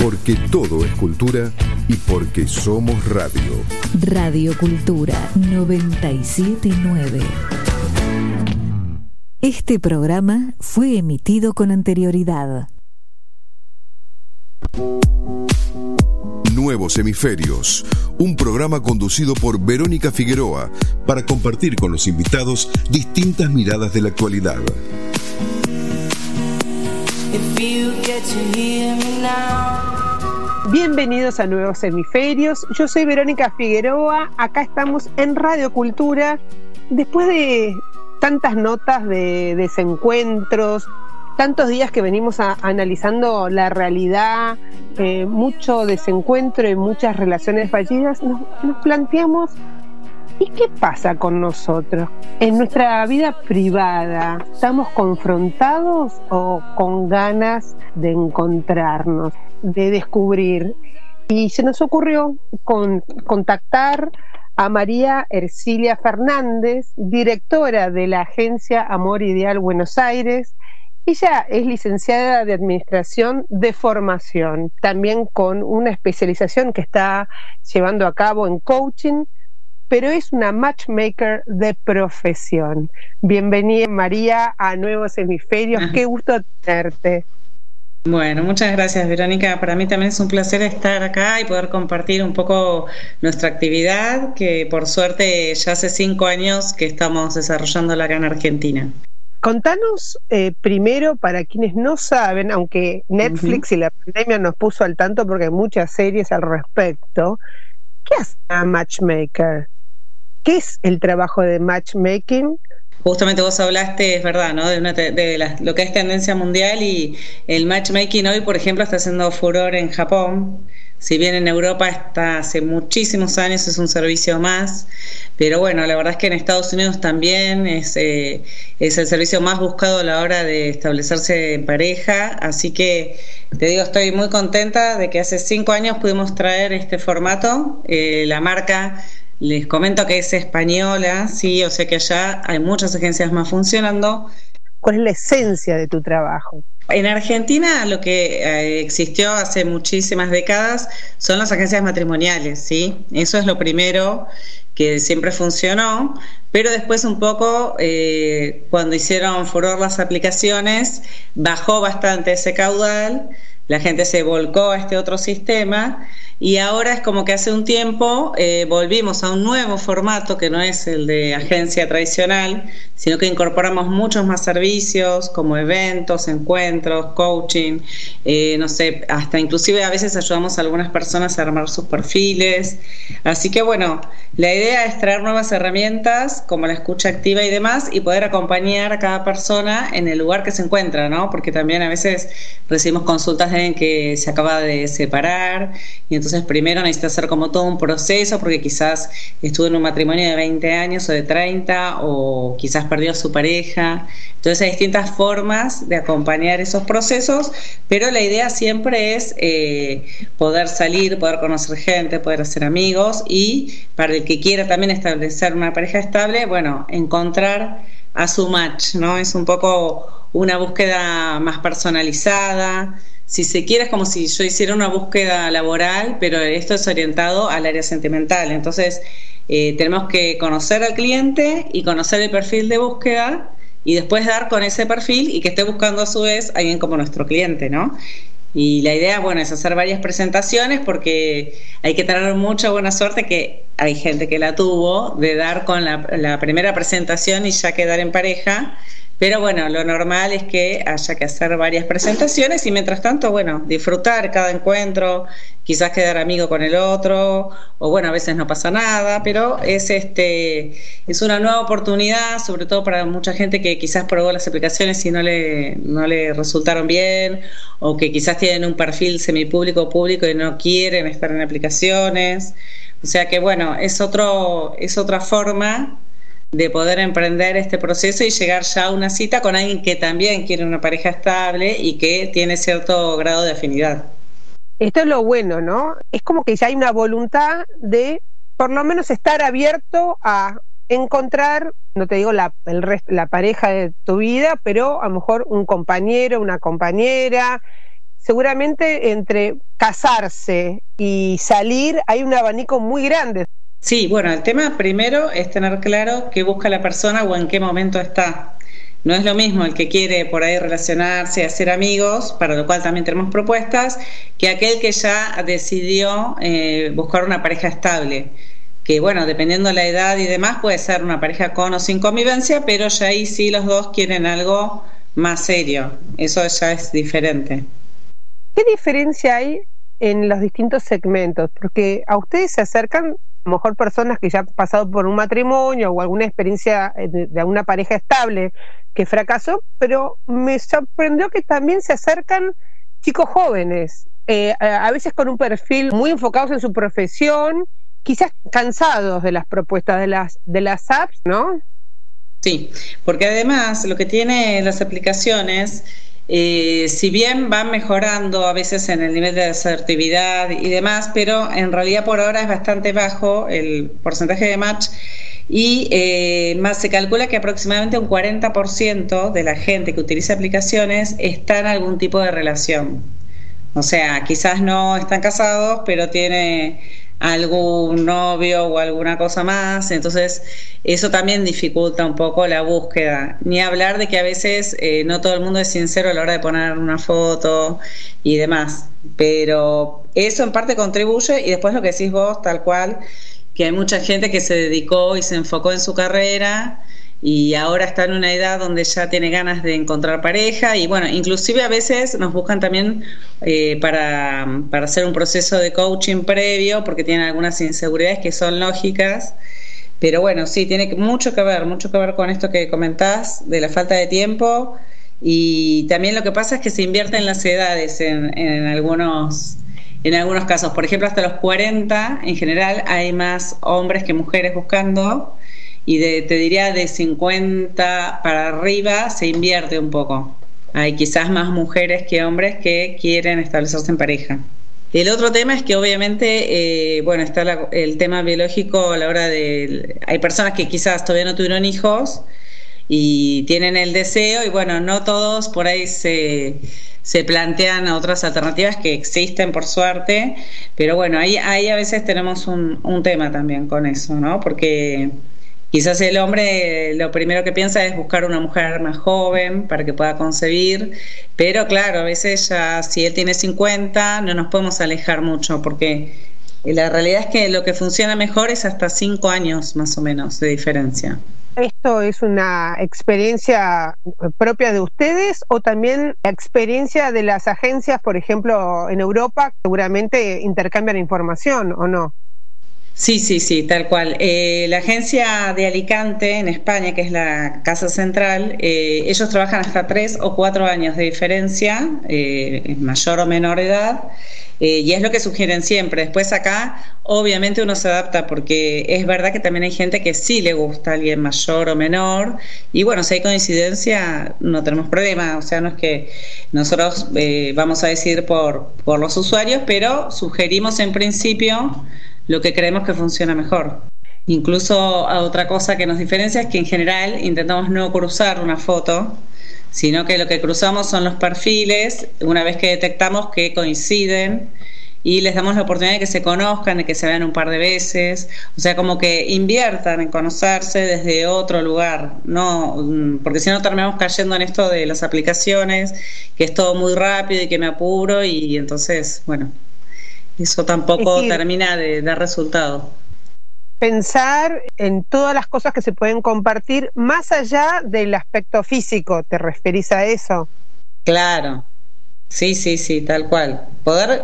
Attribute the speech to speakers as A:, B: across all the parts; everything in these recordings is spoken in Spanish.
A: porque todo es cultura y porque somos radio.
B: Radio Cultura 979. Este programa fue emitido con anterioridad.
A: Nuevos Hemisferios, un programa conducido por Verónica Figueroa para compartir con los invitados distintas miradas de la actualidad.
C: Bienvenidos a Nuevos Hemisferios, yo soy Verónica Figueroa, acá estamos en Radio Cultura, después de tantas notas de desencuentros, tantos días que venimos analizando la realidad, mucho desencuentro y muchas relaciones fallidas, nos planteamos, ¿y qué pasa con nosotros? En nuestra vida privada, ¿estamos confrontados o con ganas de encontrarnos, de descubrir? Y se nos ocurrió contactar a María Ercilia Fernández, directora de la agencia Amor Ideal Buenos Aires. Ella es licenciada de Administración de formación, también con una especialización que está llevando a cabo en coaching, pero es una matchmaker de profesión. Bienvenida, María, a Nuevos Hemisferios. Qué gusto tenerte.
D: Bueno, muchas gracias, Verónica. Para mí también es un placer estar acá y poder compartir un poco nuestra actividad, que por suerte ya hace 5 años que estamos desarrollándola acá en Argentina. Contanos primero, para quienes no saben, aunque Netflix y la pandemia nos puso al tanto porque hay muchas series al respecto, ¿qué hace una matchmaker? ¿Qué es el trabajo de matchmaking? Justamente vos hablaste, es verdad, ¿no? Lo que es tendencia mundial, y el matchmaking hoy, por ejemplo, está haciendo furor en Japón. Si bien en Europa está hace muchísimos años, es un servicio más, pero bueno, la verdad es que en Estados Unidos también es el servicio más buscado a la hora de establecerse en pareja, así que te digo, estoy muy contenta de que hace 5 años pudimos traer este formato. La marca, les comento que es española, sí, o sea que allá hay muchas agencias más funcionando. ¿Cuál es la esencia de tu trabajo? En Argentina lo que existió hace muchísimas décadas son las agencias matrimoniales, ¿sí? Eso es lo primero que siempre funcionó, pero después un poco, cuando hicieron furor las aplicaciones, bajó bastante ese caudal, la gente se volcó a este otro sistema, y ahora es como que hace un tiempo volvimos a un nuevo formato que no es el de agencia tradicional, sino que incorporamos muchos más servicios como eventos, encuentros, coaching, no sé, hasta inclusive a veces ayudamos a algunas personas a armar sus perfiles. Así que bueno, la idea es traer nuevas herramientas como la escucha activa y demás, y poder acompañar a cada persona en el lugar que se encuentra, ¿no? Porque también a veces recibimos consultas de alguien que se acaba de separar, y entonces primero necesita hacer como todo un proceso, porque quizás estuvo en un matrimonio de 20 años o de 30, o quizás perdió a su pareja. Entonces hay distintas formas de acompañar esos procesos, pero la idea siempre es poder salir, poder conocer gente, poder hacer amigos, y para el que quiera también establecer una pareja estable, bueno, encontrar a su match, ¿no? Es un poco una búsqueda más personalizada. Si se quiere, es como si yo hiciera una búsqueda laboral, pero esto es orientado al área sentimental. Entonces, tenemos que conocer al cliente y conocer el perfil de búsqueda, y después dar con ese perfil y que esté buscando a su vez a alguien como nuestro cliente, ¿no? Y la idea, bueno, es hacer varias presentaciones, porque hay que tener mucha buena suerte, que hay gente que la tuvo, de dar con la primera presentación y ya quedar en pareja. Pero bueno, lo normal es que haya que hacer varias presentaciones, y mientras tanto, bueno, disfrutar cada encuentro, quizás quedar amigo con el otro, o bueno, a veces no pasa nada, pero es una nueva oportunidad, sobre todo para mucha gente que quizás probó las aplicaciones y no le resultaron bien, o que quizás tienen un perfil semipúblico o público y no quieren estar en aplicaciones. O sea que bueno, es otra forma de poder emprender este proceso y llegar ya a una cita con alguien que también quiere una pareja estable y que tiene cierto grado de afinidad. Esto es lo bueno, ¿no? Es como que ya hay una voluntad de por lo menos estar abierto a encontrar, no te digo la pareja de tu vida, pero a lo mejor un compañero, una compañera,
C: seguramente entre casarse y salir hay un abanico muy grande.
D: Sí, bueno, el tema primero es tener claro qué busca la persona o en qué momento está. No es lo mismo el que quiere por ahí relacionarse, hacer amigos, para lo cual también tenemos propuestas, que aquel que ya decidió buscar una pareja estable. Que bueno, dependiendo de la edad y demás, puede ser una pareja con o sin convivencia, pero ya ahí sí los dos quieren algo más serio. Eso ya es diferente.
C: ¿Qué diferencia hay en los distintos segmentos? Porque a ustedes se acercan a lo mejor personas que ya han pasado por un matrimonio o alguna experiencia de alguna pareja estable que fracasó, pero me sorprendió que también se acercan chicos jóvenes, a veces con un perfil muy enfocados en su profesión, quizás cansados de las propuestas de las apps, ¿no?
D: Sí, porque además lo que tiene las aplicaciones, si bien van mejorando a veces en el nivel de asertividad y demás, pero en realidad por ahora es bastante bajo el porcentaje de match y más se calcula que aproximadamente un 40% de la gente que utiliza aplicaciones está en algún tipo de relación. O sea, quizás no están casados, pero tiene algún novio o alguna cosa más, entonces eso también dificulta un poco la búsqueda, ni hablar de que a veces no todo el mundo es sincero a la hora de poner una foto y demás, pero eso en parte contribuye y después lo que decís vos tal cual, que hay mucha gente que se dedicó y se enfocó en su carrera y ahora está en una edad donde ya tiene ganas de encontrar pareja y bueno, inclusive a veces nos buscan también para hacer un proceso de coaching previo porque tienen algunas inseguridades que son lógicas, pero bueno, sí, tiene mucho que ver con esto que comentás de la falta de tiempo y también lo que pasa es que se invierten las edades en algunos casos, por ejemplo hasta los 40 en general hay más hombres que mujeres buscando. Y te diría de 50 para arriba se invierte un poco. Hay quizás más mujeres que hombres que quieren establecerse en pareja. El otro tema es que obviamente, está el tema biológico a la hora de... Hay personas que quizás todavía no tuvieron hijos y tienen el deseo y bueno, no todos por ahí se plantean otras alternativas que existen por suerte, pero bueno, ahí a veces tenemos un tema también con eso, ¿no? Porque... quizás el hombre lo primero que piensa es buscar una mujer más joven para que pueda concebir, pero claro, a veces ya si él tiene 50 no nos podemos alejar mucho porque la realidad es que lo que funciona mejor es hasta 5 años más o menos de diferencia.
C: ¿Esto es una experiencia propia de ustedes o también la experiencia de las agencias, por ejemplo, en Europa, seguramente intercambian información o no?
D: Sí, tal cual. La agencia de Alicante, en España, que es la casa central, ellos trabajan hasta 3 o 4 años de diferencia, mayor o menor edad, y es lo que sugieren siempre. Después acá, obviamente uno se adapta, porque es verdad que también hay gente que sí le gusta a alguien mayor o menor, y bueno, si hay coincidencia, no tenemos problema. O sea, no es que nosotros vamos a decidir por los usuarios, pero sugerimos en principio lo que creemos que funciona mejor. Incluso otra cosa que nos diferencia es que en general intentamos no cruzar una foto, sino que lo que cruzamos son los perfiles, una vez que detectamos que coinciden y les damos la oportunidad de que se conozcan, de que se vean un par de veces, o sea, como que inviertan en conocerse desde otro lugar, no, porque si no terminamos cayendo en esto de las aplicaciones, que es todo muy rápido y que me apuro y entonces, bueno, eso tampoco termina de dar resultado.
C: Pensar en todas las cosas que se pueden compartir más allá del aspecto físico, ¿te referís a eso?
D: Claro, sí, tal cual. Poder,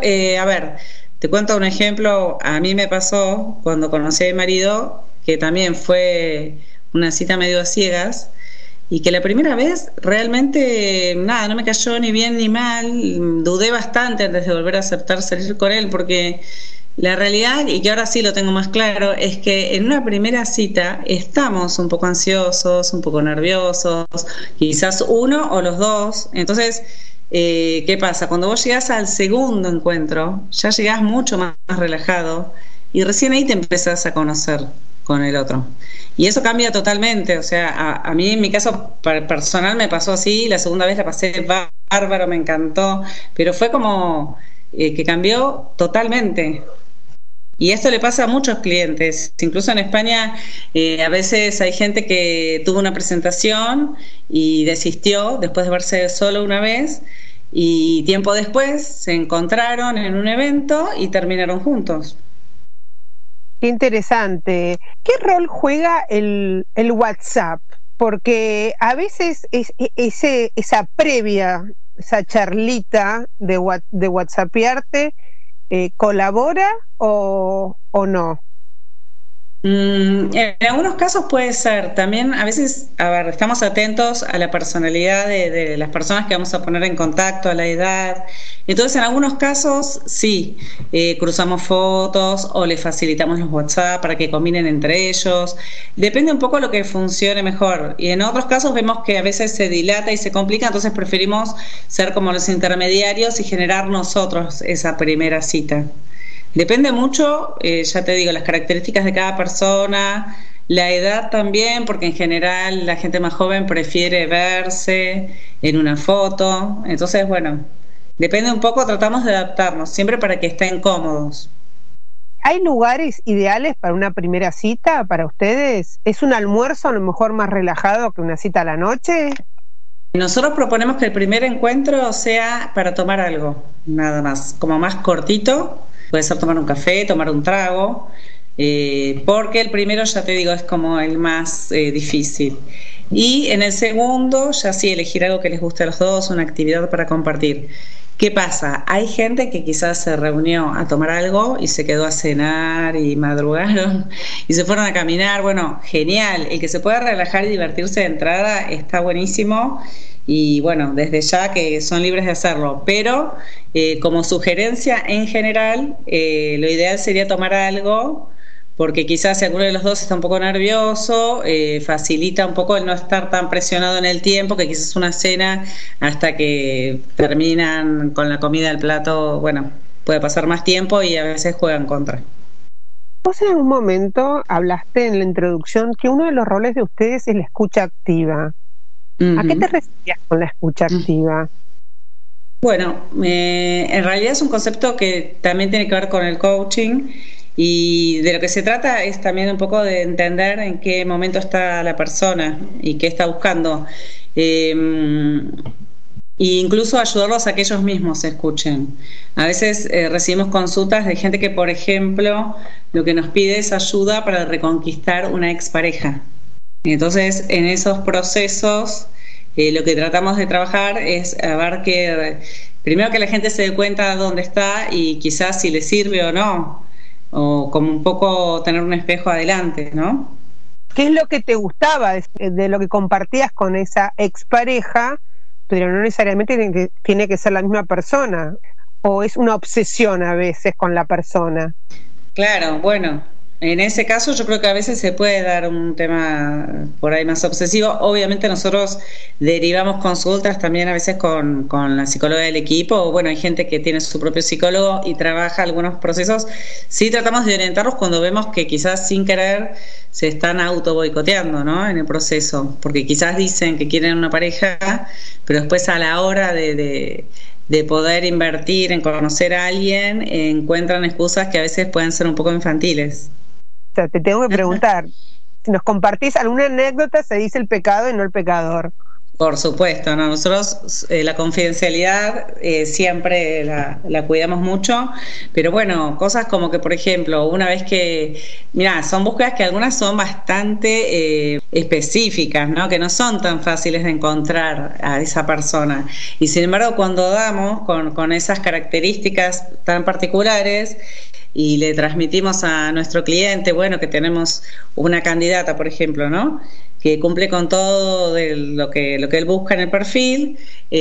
D: te cuento un ejemplo, a mí me pasó cuando conocí a mi marido, que también fue una cita medio a ciegas, y que la primera vez realmente nada, no me cayó ni bien ni mal, dudé bastante antes de volver a aceptar salir con él, porque la realidad, y que ahora sí lo tengo más claro, es que en una primera cita estamos un poco ansiosos, un poco nerviosos, quizás uno o los dos. Entonces, ¿qué pasa? Cuando vos llegás al segundo encuentro, ya llegás mucho más relajado y recién ahí te empezás a conocer con el otro. Y eso cambia totalmente. O sea, a mí en mi caso personal me pasó así, la segunda vez la pasé bárbaro, me encantó, pero fue como que cambió totalmente. Y esto le pasa a muchos clientes, incluso en España a veces hay gente que tuvo una presentación y desistió después de verse solo una vez y tiempo después se encontraron en un evento y terminaron juntos.
C: Qué interesante. ¿Qué rol juega el WhatsApp? Porque a veces esa previa, esa charlita de WhatsAppearte, ¿colabora o no?
D: En algunos casos puede ser. También a veces, estamos atentos a la personalidad de las personas que vamos a poner en contacto, a la edad. Entonces, en algunos casos, sí, cruzamos fotos o le facilitamos los WhatsApp para que combinen entre ellos. Depende un poco de lo que funcione mejor. Y en otros casos vemos que a veces se dilata y se complica, entonces preferimos ser como los intermediarios y generar nosotros esa primera cita. Depende mucho, ya te digo, las características de cada persona, la edad también, porque en general la gente más joven prefiere verse en una foto. Entonces, bueno, depende un poco, tratamos de adaptarnos, siempre para que estén cómodos.
C: ¿Hay lugares ideales para una primera cita para ustedes? ¿Es un almuerzo a lo mejor más relajado que una cita a la noche?
D: Nosotros proponemos que el primer encuentro sea para tomar algo, nada más, como más cortito. Puede ser tomar un café, tomar un trago, porque el primero, ya te digo, es como el más difícil. Y en el segundo, ya sí, elegir algo que les guste a los dos, una actividad para compartir. ¿Qué pasa? Hay gente que quizás se reunió a tomar algo y se quedó a cenar y madrugaron y se fueron a caminar. Bueno, genial. El que se pueda relajar y divertirse de entrada está buenísimo. Y bueno, desde ya que son libres de hacerlo, pero como sugerencia en general, lo ideal sería tomar algo, porque quizás si alguno de los dos está un poco nervioso, facilita un poco el no estar tan presionado en el tiempo, que quizás una cena hasta que terminan con la comida del plato, bueno, puede pasar más tiempo y a veces juegan contra.
C: Vos en un momento hablaste en la introducción que uno de los roles de ustedes es la escucha activa. ¿A qué te referías con la escucha activa?
D: Bueno, en realidad es un concepto que también tiene que ver con el coaching y de lo que se trata es también un poco de entender en qué momento está la persona y qué está buscando. E incluso ayudarlos a que ellos mismos se escuchen. A veces recibimos consultas de gente que, por ejemplo, lo que nos pide es ayuda para reconquistar una expareja. Entonces, en esos procesos, lo que tratamos de trabajar es a ver que, primero que la gente se dé cuenta de dónde está y quizás si le sirve o no, o como un poco tener un espejo adelante, ¿no?
C: ¿Qué es lo que te gustaba de lo que compartías con esa expareja, pero no necesariamente tiene que ser la misma persona? ¿O es una obsesión a veces con la persona?
D: Claro, bueno, en ese caso yo creo que a veces se puede dar un tema por ahí más obsesivo. Obviamente nosotros derivamos consultas también a veces con la psicóloga del equipo, o bueno, hay gente que tiene su propio psicólogo y trabaja algunos procesos. Sí tratamos de orientarlos cuando vemos que quizás sin querer se están auto boicoteando, ¿no? En el proceso, porque quizás dicen que quieren una pareja, pero después a la hora de poder invertir en conocer a alguien, encuentran excusas que a veces pueden ser un poco infantiles.
C: O sea, te tengo que preguntar, si nos compartís alguna anécdota, se dice el pecado y no el pecador.
D: Por supuesto, ¿no? Nosotros la confidencialidad siempre la cuidamos mucho, pero bueno, cosas como que, por ejemplo, una vez que, mirá, son búsquedas que algunas son bastante específicas, ¿no? Que no son tan fáciles de encontrar a esa persona. Y sin embargo, cuando damos con esas características tan particulares, y le transmitimos a nuestro cliente, bueno, que tenemos una candidata, por ejemplo, ¿no? Que cumple con todo de lo que él busca en el perfil,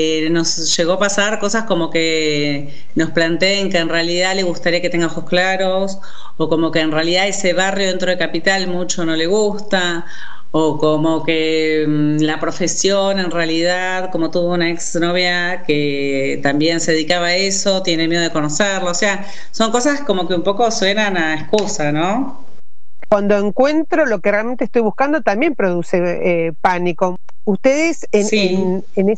D: nos llegó a pasar cosas como que nos planteen que en realidad le gustaría que tenga ojos claros, o como que en realidad ese barrio dentro de Capital mucho no le gusta, o como que la profesión en realidad, como tuvo una exnovia que también se dedicaba a eso, tiene miedo de conocerlo. O sea, son cosas como que un poco suenan a excusa, ¿no?
C: Cuando encuentro lo que realmente estoy buscando también produce pánico. Ustedes en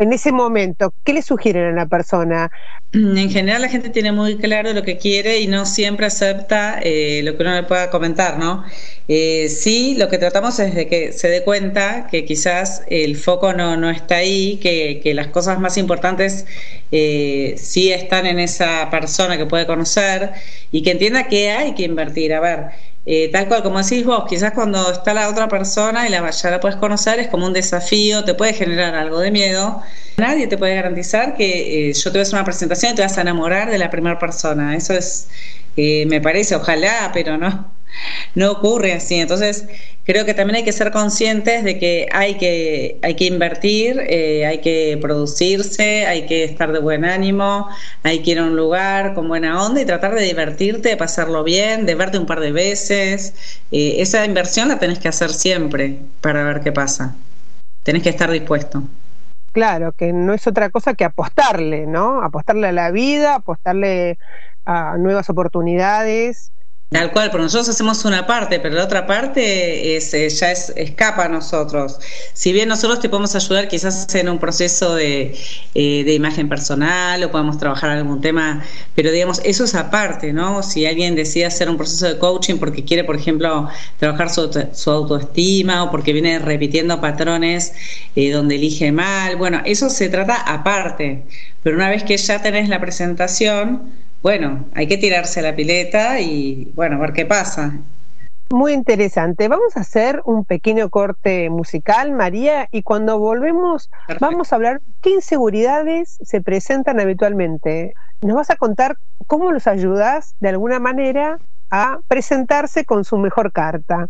C: en ese momento, ¿qué le sugieren a la persona?
D: En general la gente tiene muy claro lo que quiere y no siempre acepta lo que uno le pueda comentar, ¿no? Sí, lo que tratamos es de que se dé cuenta que quizás el foco no está ahí, que las cosas más importantes sí están en esa persona que puede conocer y que entienda que hay que invertir. A ver, tal cual como decís vos, quizás cuando está la otra persona y ya la puedes conocer es como un desafío, te puede generar algo de miedo. Nadie te puede garantizar que yo te voy a hacer una presentación y te vas a enamorar de la primera persona. Eso es, me parece, ojalá, pero no ocurre así. Entonces creo que también hay que ser conscientes de que hay que invertir, hay que producirse, hay que estar de buen ánimo, hay que ir a un lugar con buena onda y tratar de divertirte, de pasarlo bien, de verte un par de veces. Esa inversión la tenés que hacer siempre para ver qué pasa. Tenés que estar dispuesto.
C: Claro, que no es otra cosa que apostarle, ¿no? Apostarle a la vida, apostarle a nuevas oportunidades.
D: Tal cual, pero nosotros hacemos una parte, pero la otra parte escapa a nosotros. Si bien nosotros te podemos ayudar quizás en un proceso de imagen personal o podemos trabajar algún tema, pero digamos, eso es aparte, ¿no? Si alguien decide hacer un proceso de coaching porque quiere, por ejemplo, trabajar su autoestima o porque viene repitiendo patrones donde elige mal, bueno, eso se trata aparte, pero una vez que ya tenés la presentación, bueno, hay que tirarse a la pileta y, bueno, ver qué pasa.
C: Muy interesante. Vamos a hacer un pequeño corte musical, María, y cuando volvemos vamos a hablar qué inseguridades se presentan habitualmente. Nos vas a contar cómo los ayudas de alguna manera a presentarse con su mejor carta.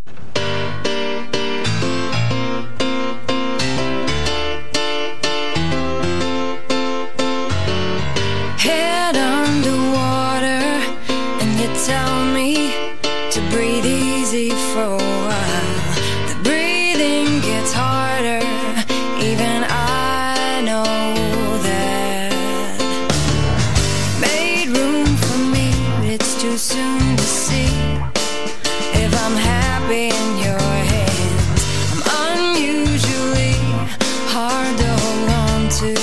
E: Tell me to breathe easy for a while. The breathing gets harder, even I know that. Made room for me, but it's too soon to see if I'm happy in your hands. I'm unusually hard to hold on to.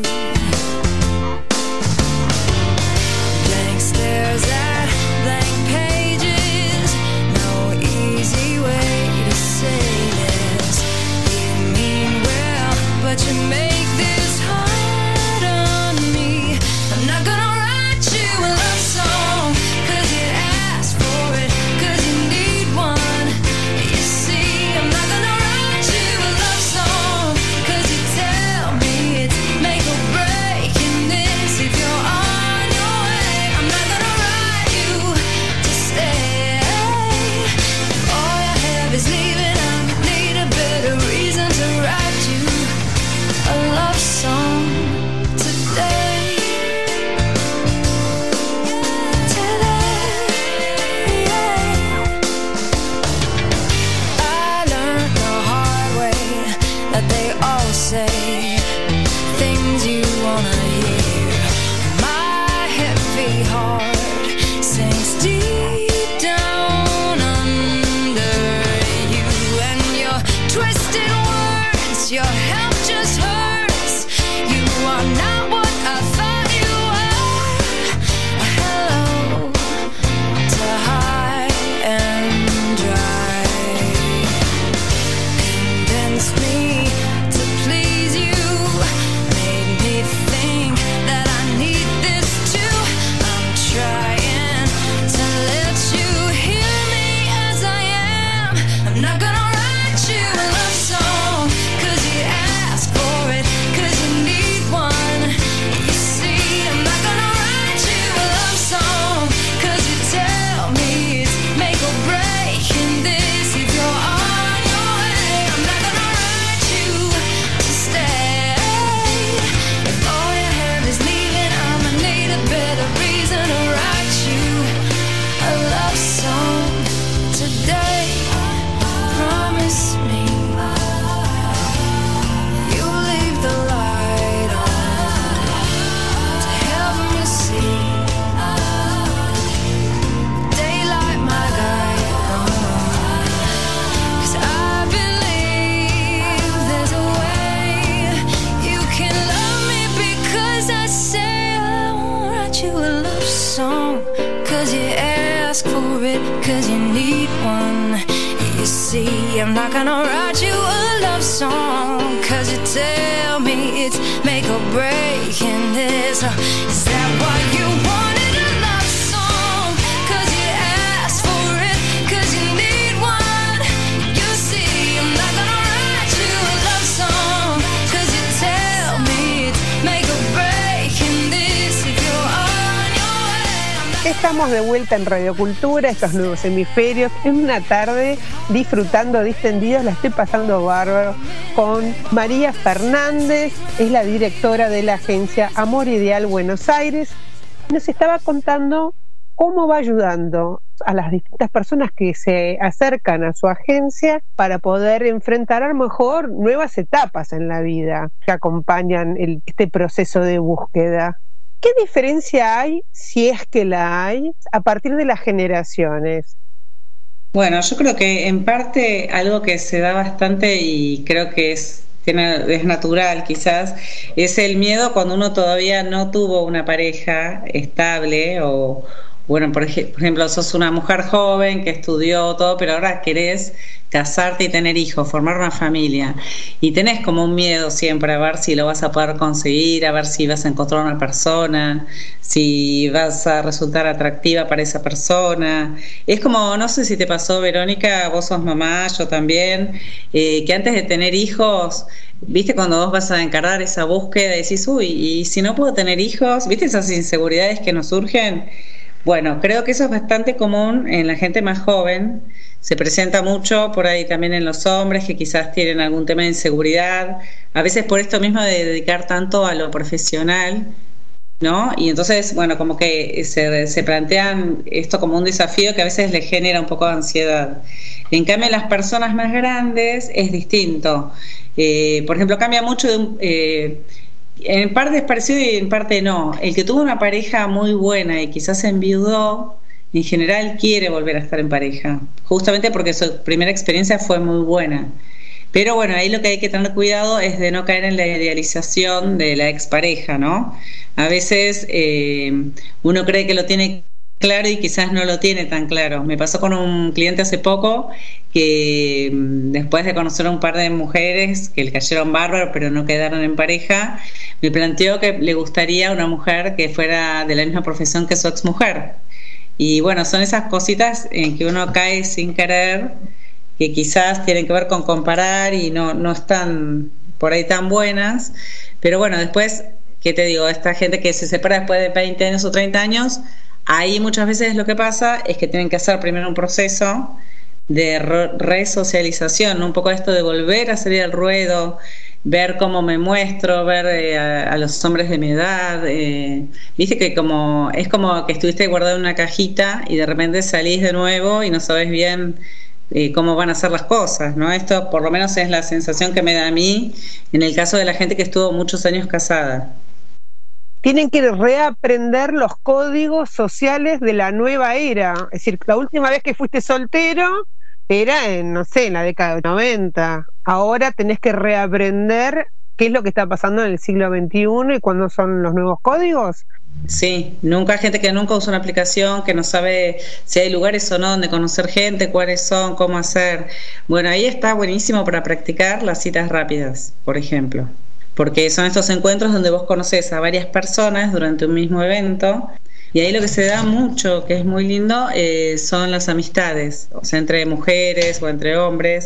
E: Blank stares at blank pages, no easy way to say this. You mean well, but you make this hard on me. I'm not gonna write you a love song, 'cause you asked for it, 'cause you need one. You see, I'm not gonna write you a love song, 'cause you tell me it's make or break in this. If you're on your way, I'm not gonna write you to stay. All you have is leaving. I need a better reason to write you a love song today. I learned the hard way that they all say things you wanna hear. My heavy heart sinks deep down under you, and your twisted words, your help just hurts. You are not what I thought you were. Hello to high and dry. Convinced me to please you, made me think that I need this too. I'm trying. write you a love song, 'cause you ask for it, 'cause you need one. You see, I'm not gonna write you a love song, 'cause you tell me it's make or break, and is that why you wanted a love song? 'Cause you asked for it, 'cause you need one. You see, I'm not gonna write you a love song, 'cause you tell me it's make or break, and this if you're on your way.
C: Estamos de vuelta en Radio Cultura, estos nuevos hemisferios, en una tarde disfrutando distendidos. La estoy pasando bárbaro con María Fernández, es la directora de la agencia Amor Ideal Buenos Aires. Nos estaba contando cómo va ayudando a las distintas personas que se acercan a su agencia para poder enfrentar a lo mejor nuevas etapas en la vida que acompañan este proceso de búsqueda. ¿Qué diferencia hay, si es que la hay, a partir de las generaciones?
D: Bueno, yo creo que en parte algo que se da bastante y creo que es natural quizás, es el miedo cuando uno todavía no tuvo una pareja estable o, bueno, por ejemplo, sos una mujer joven que estudió todo, pero ahora querés casarte y tener hijos, formar una familia, y tenés como un miedo siempre a ver si lo vas a poder conseguir, a ver si vas a encontrar una persona, si vas a resultar atractiva para esa persona. Es como, no sé si te pasó, Verónica, vos sos mamá, yo también, que antes de tener hijos, viste, cuando vos vas a encarar esa búsqueda, decís, uy, y si no puedo tener hijos, viste esas inseguridades que nos surgen. Bueno, creo que eso es bastante común en la gente más joven. Se presenta mucho por ahí también en los hombres que quizás tienen algún tema de inseguridad, a veces por esto mismo de dedicar tanto a lo profesional, ¿no? Y entonces, bueno, como que se plantean esto como un desafío que a veces les genera un poco de ansiedad. En cambio, las personas más grandes es distinto. Por ejemplo, cambia mucho en parte es parecido y en parte no. El que tuvo una pareja muy buena y quizás enviudó, en general quiere volver a estar en pareja, justamente porque su primera experiencia fue muy buena. Pero bueno, ahí lo que hay que tener cuidado es de no caer en la idealización de la expareja, ¿no? A veces uno cree que lo tiene claro y quizás no lo tiene tan claro. Me pasó con un cliente hace poco que después de conocer a un par de mujeres que le cayeron bárbaros pero no quedaron en pareja, me planteó que le gustaría una mujer que fuera de la misma profesión que su exmujer. Y bueno, son esas cositas en que uno cae sin querer, que quizás tienen que ver con comparar y no están por ahí tan buenas. Pero bueno, después, ¿qué te digo? Esta gente que se separa después de 20 años o 30 años, ahí muchas veces lo que pasa es que tienen que hacer primero un proceso de resocialización, ¿no? Un poco esto de volver a salir al ruedo, ver cómo me muestro, ver a los hombres de mi edad, viste que es como que estuviste guardado en una cajita y de repente salís de nuevo y no sabes bien cómo van a ser las cosas, ¿no? Esto por lo menos es la sensación que me da a mí en el caso de la gente que estuvo muchos años casada.
C: Tienen que reaprender los códigos sociales de la nueva era. Es decir, la última vez que fuiste soltero era en la década de 90. Ahora tenés que reaprender qué es lo que está pasando en el siglo XXI y cuándo son los nuevos códigos.
D: Sí, hay gente que nunca usa una aplicación, que no sabe si hay lugares o no donde conocer gente, cuáles son, cómo hacer. Bueno, ahí está buenísimo para practicar las citas rápidas, por ejemplo. Porque son estos encuentros donde vos conoces a varias personas durante un mismo evento, y ahí lo que se da mucho, que es muy lindo, son las amistades, o sea, entre mujeres o entre hombres,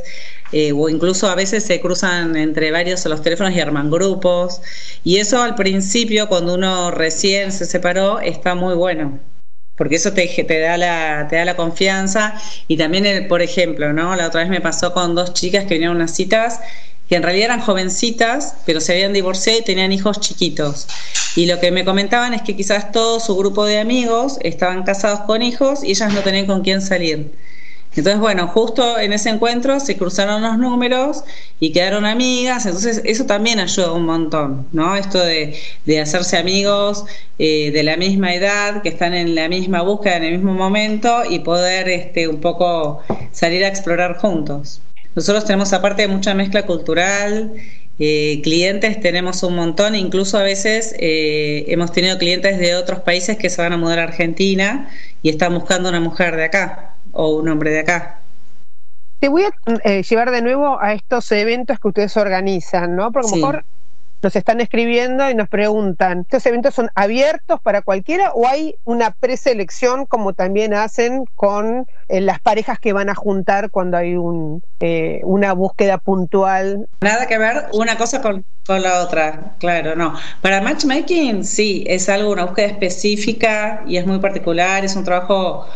D: o incluso a veces se cruzan entre varios los teléfonos y arman grupos, y eso al principio, cuando uno recién se separó, está muy bueno, porque eso te da la confianza. Y también, por ejemplo, ¿no? La otra vez me pasó con 2 chicas que vinieron a unas citas que en realidad eran jovencitas, pero se habían divorciado y tenían hijos chiquitos. Y lo que me comentaban es que quizás todo su grupo de amigos estaban casados con hijos y ellas no tenían con quién salir. Entonces, bueno, justo en ese encuentro se cruzaron los números y quedaron amigas. Entonces, eso también ayuda un montón, ¿no? Esto de hacerse amigos de la misma edad, que están en la misma búsqueda, en el mismo momento, y poder un poco salir a explorar juntos. Nosotros tenemos, aparte de mucha mezcla cultural, clientes tenemos un montón, incluso a veces hemos tenido clientes de otros países que se van a mudar a Argentina y están buscando una mujer de acá o un hombre de acá.
C: Te voy a llevar de nuevo a estos eventos que ustedes organizan, ¿no? Porque a lo mejor nos están escribiendo y nos preguntan, ¿estos eventos son abiertos para cualquiera o hay una preselección como también hacen con las parejas que van a juntar cuando hay una búsqueda puntual?
D: Nada que ver una cosa con la otra, claro, no. Para matchmaking sí, es algo, una búsqueda específica y es muy particular, es un trabajo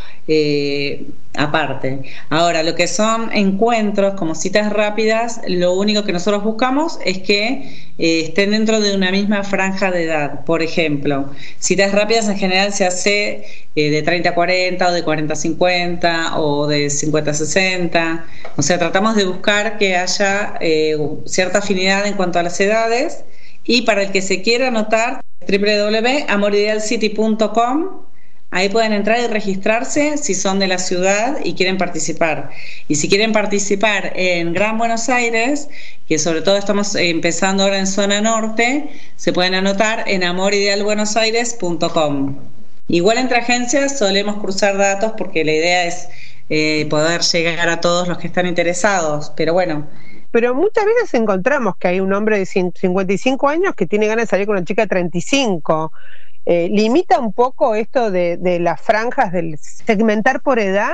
D: aparte. Ahora, lo que son encuentros como citas rápidas, lo único que nosotros buscamos es que estén dentro de una misma franja de edad. Por ejemplo, citas rápidas en general se hace de 30 a 40 o de 40 a 50 o de 50 a 60. O sea, tratamos de buscar que haya cierta afinidad en cuanto a las edades. Y para el que se quiera anotar, www.amoridealcity.com. Ahí pueden entrar y registrarse si son de la ciudad y quieren participar. Y si quieren participar en Gran Buenos Aires, que sobre todo estamos empezando ahora en zona norte, se pueden anotar en amoridealbuenosaires.com. Igual entre agencias solemos cruzar datos porque la idea es poder llegar a todos los que están interesados, pero bueno.
C: Pero muchas veces encontramos que hay un hombre de 55 años que tiene ganas de salir con una chica de 35. ¿Limita un poco esto de las franjas, del segmentar por edad?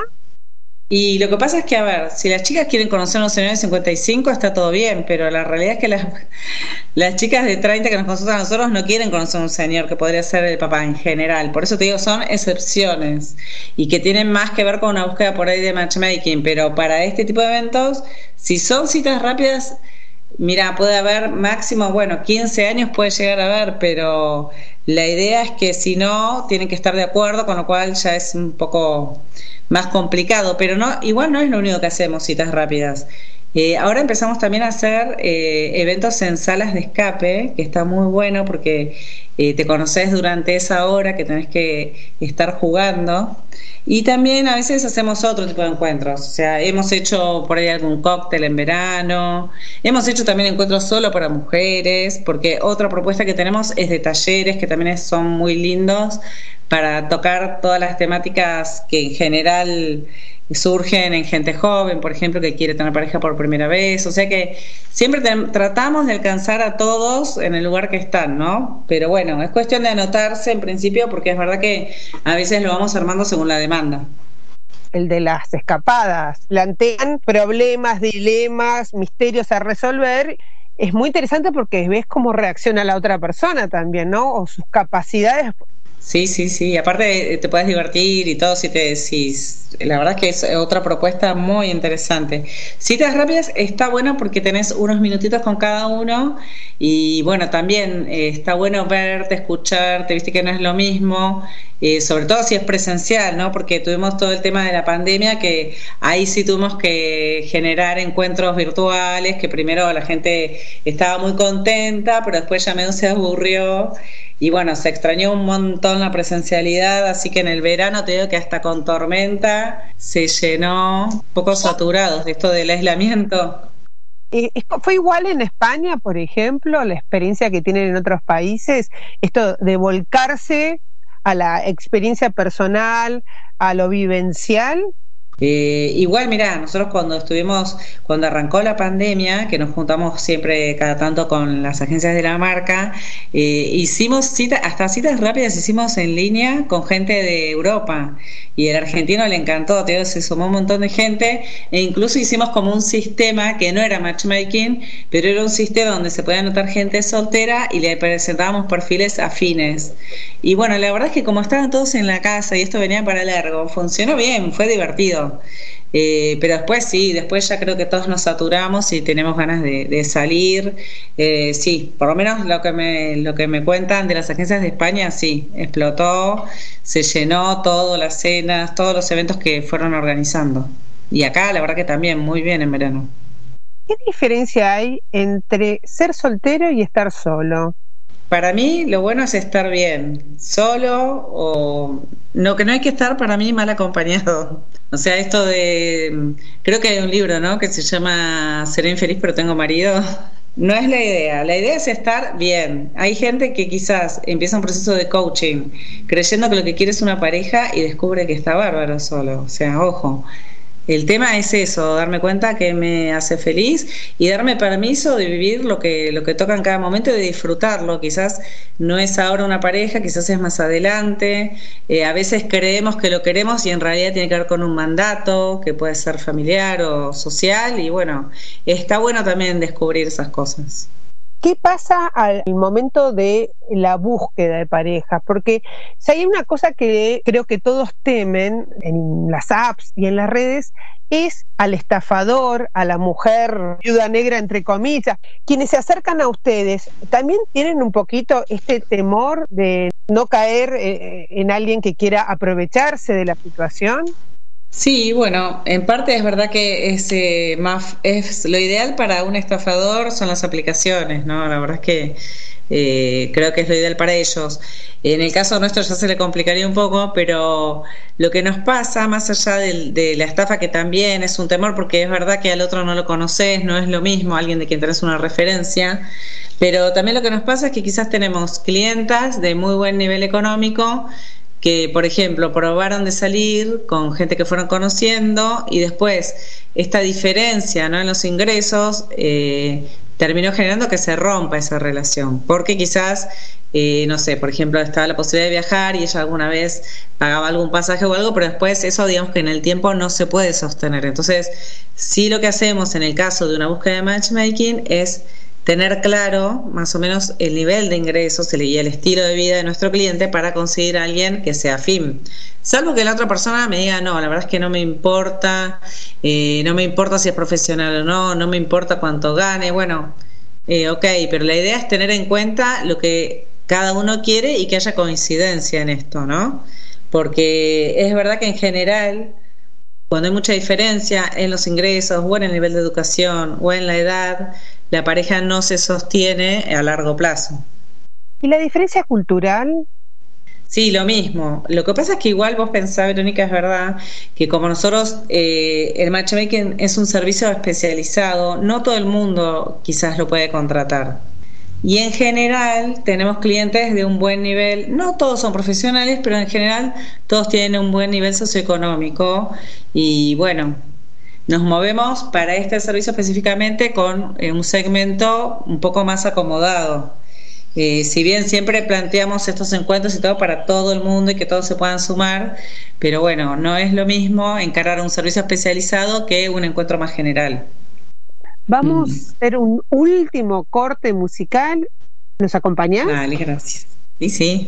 D: Y lo que pasa es que, a ver, si las chicas quieren conocer a un señor de 55 está todo bien, pero la realidad es que las chicas de 30 que nos consultan a nosotros no quieren conocer a un señor que podría ser el papá en general. Por eso te digo, son excepciones y que tienen más que ver con una búsqueda por ahí de matchmaking, pero para este tipo de eventos, si son citas rápidas, mira, puede haber máximo, 15 años puede llegar a haber, pero la idea es que si no, tienen que estar de acuerdo, con lo cual ya es un poco más complicado, pero no, igual no es lo único que hacemos, citas rápidas. Ahora empezamos también a hacer eventos en salas de escape, que está muy bueno porque te conoces durante esa hora que tenés que estar jugando. Y también a veces hacemos otro tipo de encuentros, o sea, hemos hecho por ahí algún cóctel en verano, hemos hecho también encuentros solo para mujeres, porque otra propuesta que tenemos es de talleres que también son muy lindos para tocar todas las temáticas que en general surgen en gente joven, por ejemplo, que quiere tener pareja por primera vez, o sea que siempre tratamos de alcanzar a todos en el lugar que están, ¿no? Pero bueno, es cuestión de anotarse en principio porque es verdad que a veces lo vamos armando según la demanda.
C: El de las escapadas, plantean problemas, dilemas, misterios a resolver. Es muy interesante porque ves cómo reacciona la otra persona también, ¿no? O sus capacidades.
D: Sí, aparte te puedes divertir y todo si la verdad es que es otra propuesta muy interesante. Citas rápidas está bueno porque tenés unos minutitos con cada uno y bueno, también está bueno verte, escucharte, viste que no es lo mismo, sobre todo si es presencial, ¿no? Porque tuvimos todo el tema de la pandemia que ahí sí tuvimos que generar encuentros virtuales, que primero la gente estaba muy contenta, pero después ya medio se aburrió. Y bueno, se extrañó un montón la presencialidad, así que en el verano te digo que hasta con tormenta se llenó, un poco saturados de esto del aislamiento.
C: ¿Fue igual en España, por ejemplo, la experiencia que tienen en otros países? Esto de volcarse a la experiencia personal, a lo vivencial.
D: Igual, mirá, nosotros cuando arrancó la pandemia, que nos juntamos siempre cada tanto con las agencias de la marca, hicimos hasta citas rápidas hicimos en línea con gente de Europa y el argentino le encantó, se sumó un montón de gente e incluso hicimos como un sistema que no era matchmaking, pero era un sistema donde se podía anotar gente soltera y le presentábamos perfiles afines. Y bueno, la verdad es que como estaban todos en la casa y esto venía para largo, funcionó bien, fue divertido. Pero después ya creo que todos nos saturamos y tenemos ganas de salir. Sí, por lo menos lo que me cuentan de las agencias de España, sí, explotó, se llenó todo, las cenas, todos los eventos que fueron organizando. Y acá la verdad que también, muy bien en verano.
C: ¿Qué diferencia hay entre ser soltero y estar solo?
D: Para mí lo bueno es estar bien, solo o no, que no hay que estar para mí mal acompañado. O sea, esto de, creo que hay un libro, ¿no? Que se llama Seré infeliz pero tengo marido. No es la idea es estar bien. Hay gente que quizás empieza un proceso de coaching creyendo que lo que quiere es una pareja y descubre que está bárbaro solo. O sea, ojo, el tema es eso, darme cuenta que me hace feliz y darme permiso de vivir lo que toca en cada momento y de disfrutarlo. Quizás no es ahora una pareja, quizás es más adelante. A veces creemos que lo queremos y en realidad tiene que ver con un mandato que puede ser familiar o social, y bueno, está bueno también descubrir esas cosas.
C: ¿Qué pasa al momento de la búsqueda de pareja? Porque si hay una cosa que creo que todos temen en las apps y en las redes, es al estafador, a la mujer viuda negra, entre comillas. Quienes se acercan a ustedes, ¿también tienen un poquito este temor de no caer en alguien que quiera aprovecharse de la situación?
D: Sí, bueno, en parte es verdad que es lo ideal para un estafador son las aplicaciones, ¿no? La verdad es que creo que es lo ideal para ellos. En el caso nuestro ya se le complicaría un poco, pero lo que nos pasa, más allá de la estafa, que también es un temor, porque es verdad que al otro no lo conoces, no es lo mismo alguien de quien tenés una referencia, pero también lo que nos pasa es que quizás tenemos clientas de muy buen nivel económico que, por ejemplo, probaron de salir con gente que fueron conociendo y después esta diferencia, ¿no?, en los ingresos terminó generando que se rompa esa relación, porque quizás, no sé, por ejemplo, estaba la posibilidad de viajar y ella alguna vez pagaba algún pasaje o algo, pero después eso, digamos que en el tiempo no se puede sostener. Entonces, sí, lo que hacemos en el caso de una búsqueda de matchmaking es tener claro más o menos el nivel de ingresos y el estilo de vida de nuestro cliente para conseguir a alguien que sea afín. Salvo que la otra persona me diga, no, la verdad es que no me importa si es profesional o no, no me importa cuánto gane, bueno, ok, pero la idea es tener en cuenta lo que cada uno quiere y que haya coincidencia en esto, ¿no? Porque es verdad que en general, cuando hay mucha diferencia en los ingresos o en el nivel de educación o en la edad, la pareja no se sostiene a largo plazo.
C: ¿Y la diferencia cultural?
D: Sí, lo mismo. Lo que pasa es que igual vos pensás, Verónica, es verdad, que como nosotros, el matchmaking es un servicio especializado, no todo el mundo quizás lo puede contratar. Y en general tenemos clientes de un buen nivel, no todos son profesionales, pero en general todos tienen un buen nivel socioeconómico y bueno, nos movemos para este servicio específicamente con un segmento un poco más acomodado. Si bien siempre planteamos estos encuentros y todo para todo el mundo y que todos se puedan sumar, pero bueno, no es lo mismo encarar un servicio especializado que un encuentro más general.
C: Vamos a hacer un último corte musical. ¿Nos acompañás?
D: Vale, gracias. Sí, sí.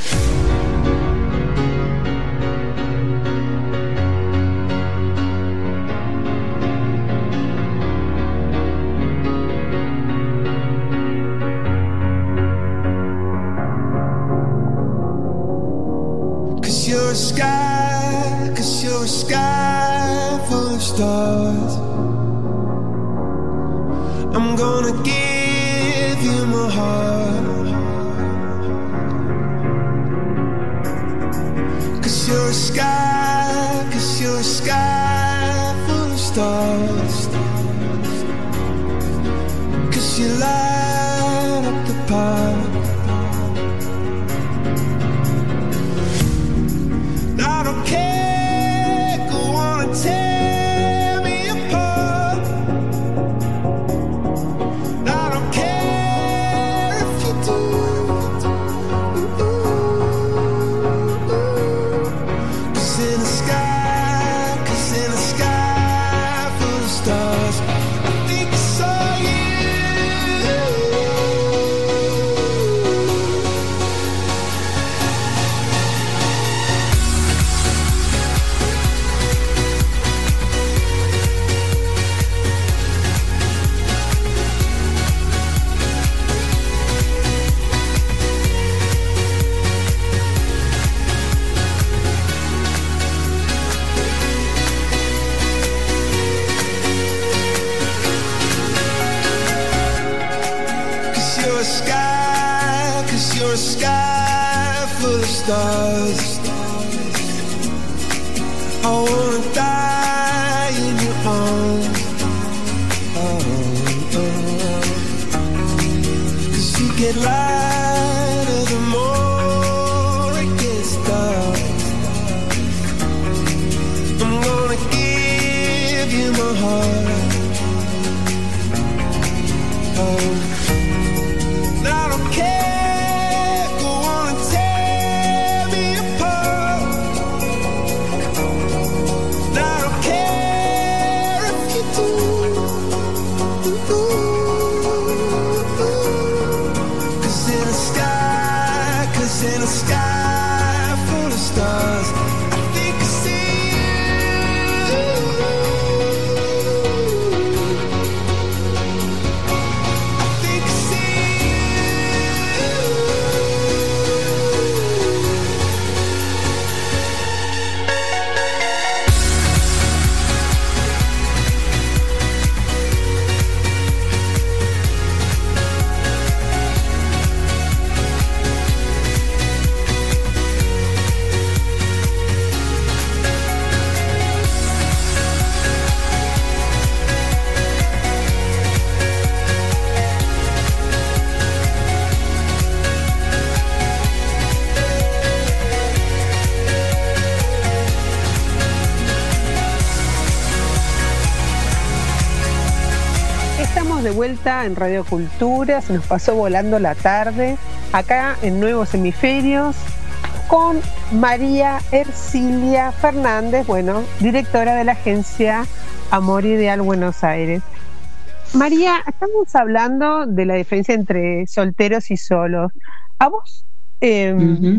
F: Cause you're a sky full of stars. I'm gonna give you my heart. Cause you're a sky full of stars. Cause you light up the park. I don't care, go on and tear me apart. I don't care if you do. Cause in the sky full of stars, I think I saw you. Cause you're a sky full of stars. I wanna die in your arms. Oh, oh, oh. get lighter the more it gets dark. I'm gonna give you my heart. Oh, I don't care, go on and tear me apart. I don't care if you do. In a sky full of stars, I think I see you. I think I see
C: De vuelta en Radio Cultura, se nos pasó volando la tarde, acá en Nuevos Hemisferios, con María Ercilia Fernández, bueno, directora de la agencia Amor Ideal Buenos Aires. María, estamos hablando de la diferencia entre solteros y solos. ¿A vos te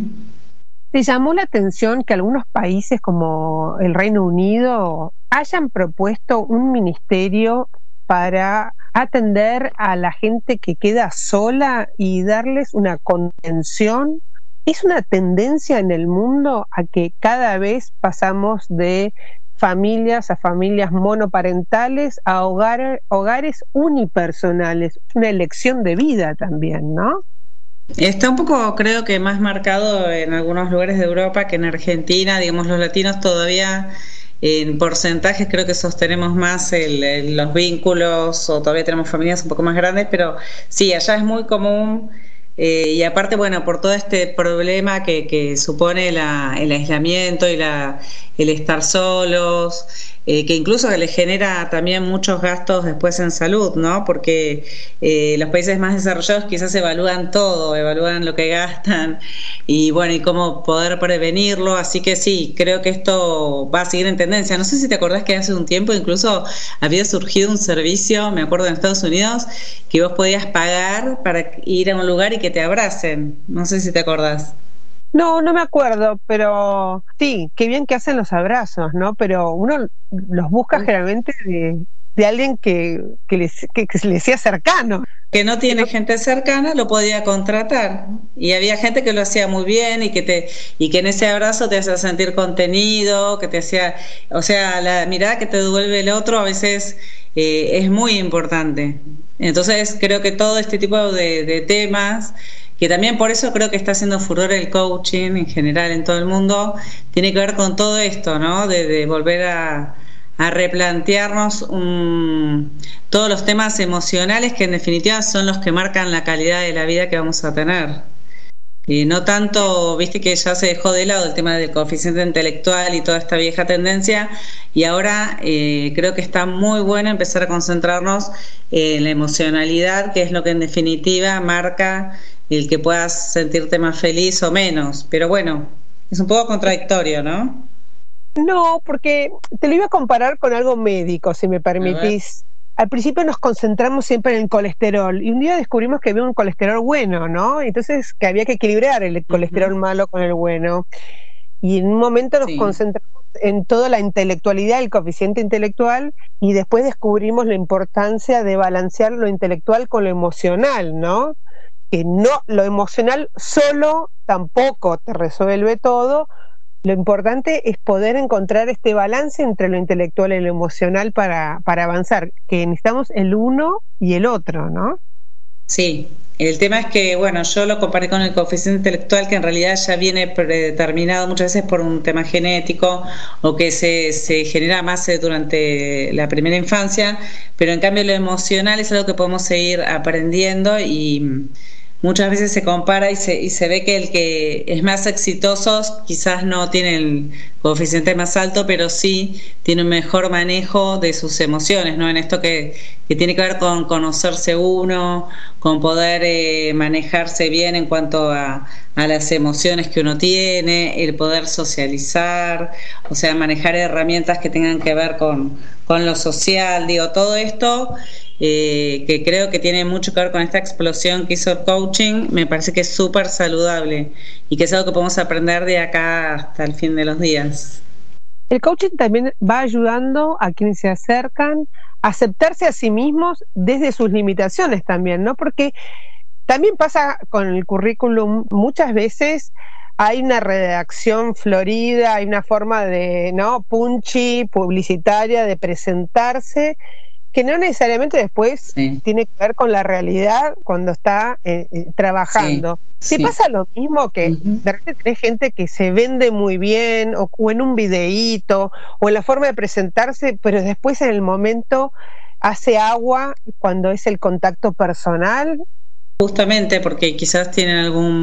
C: llamó la atención que algunos países como el Reino Unido hayan propuesto un ministerio para atender a la gente que queda sola y darles una contención? ¿Es una tendencia en el mundo a que cada vez pasamos de familias a familias monoparentales a hogares unipersonales? Una elección de vida también, ¿no?
D: Está un poco, creo que más marcado en algunos lugares de Europa que en Argentina. Digamos, los latinos todavía en porcentajes creo que sostenemos más los vínculos, o todavía tenemos familias un poco más grandes, pero sí, allá es muy común. Y aparte, bueno, por todo este problema que supone el aislamiento y el estar solos, que incluso les genera también muchos gastos después en salud, ¿no? Porque los países más desarrollados quizás evalúan todo, evalúan lo que gastan y bueno, y cómo poder prevenirlo. Así que sí, creo que esto va a seguir en tendencia. No sé si te acordás que hace un tiempo incluso había surgido un servicio, me acuerdo en Estados Unidos, que vos podías pagar para ir a un lugar y que te abracen. No sé si te acordás.
C: No me acuerdo, pero sí, qué bien que hacen los abrazos, ¿no? Pero uno los busca generalmente de alguien que le sea cercano.
D: Que no tiene gente cercana, lo podía contratar. Y había gente que lo hacía muy bien y que en ese abrazo te hacía sentir contenido, que te hacía, o sea, la mirada que te devuelve el otro a veces es muy importante. Entonces creo que todo este tipo de temas, que también por eso creo que está haciendo furor el coaching en general en todo el mundo, tiene que ver con todo esto, ¿no? De volver a replantearnos todos los temas emocionales que en definitiva son los que marcan la calidad de la vida que vamos a tener. Y no tanto, viste que ya se dejó de lado el tema del coeficiente intelectual y toda esta vieja tendencia, y ahora creo que está muy bueno empezar a concentrarnos en la emocionalidad, que es lo que en definitiva marca el que puedas sentirte más feliz o menos. Pero bueno, es un poco contradictorio, ¿no?
C: No, porque te lo iba a comparar con algo médico, si me permitís. Al principio nos concentramos siempre en el colesterol y un día descubrimos que había un colesterol bueno, ¿no? Entonces que había que equilibrar el colesterol malo con el bueno. Y en un momento nos concentramos en toda la intelectualidad, el coeficiente intelectual, y después descubrimos la importancia de balancear lo intelectual con lo emocional, ¿no? Que no, lo emocional solo tampoco te resuelve todo. Lo importante es poder encontrar este balance entre lo intelectual y lo emocional para avanzar, que necesitamos el uno y el otro, ¿no?
D: Sí, el tema es que, bueno, yo lo comparé con el coeficiente intelectual, que en realidad ya viene predeterminado muchas veces por un tema genético o que se genera más durante la primera infancia, pero en cambio lo emocional es algo que podemos seguir aprendiendo y muchas veces se compara y se ve que el que es más exitoso quizás no tiene el coeficiente más alto, pero sí tiene un mejor manejo de sus emociones, ¿no? En esto que tiene que ver con conocerse uno, con poder manejarse bien en cuanto a las emociones que uno tiene, el poder socializar, o sea, manejar herramientas que tengan que ver con lo social, digo, todo esto que creo que tiene mucho que ver con esta explosión que hizo el coaching, me parece que es súper saludable y que es algo que podemos aprender de acá hasta el fin de los días.
C: El coaching también va ayudando a quienes se acercan a aceptarse a sí mismos desde sus limitaciones también, ¿no? Porque también pasa con el currículum, muchas veces hay una redacción florida, hay una forma de, ¿no?, punchy, publicitaria, de presentarse, que no necesariamente después tiene que ver con la realidad cuando está trabajando.
D: Sí.
C: ¿Te pasa lo mismo que de repente tenés gente que se vende muy bien o en un videíto o en la forma de presentarse, pero después en el momento hace agua cuando es el contacto personal?
D: Justamente porque quizás tienen